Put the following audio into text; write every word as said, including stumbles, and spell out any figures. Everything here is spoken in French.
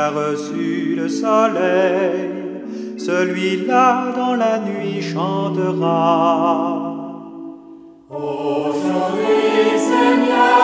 a reçu le soleil, celui-là dans la nuit chantera. Aujourd'hui, Seigneur,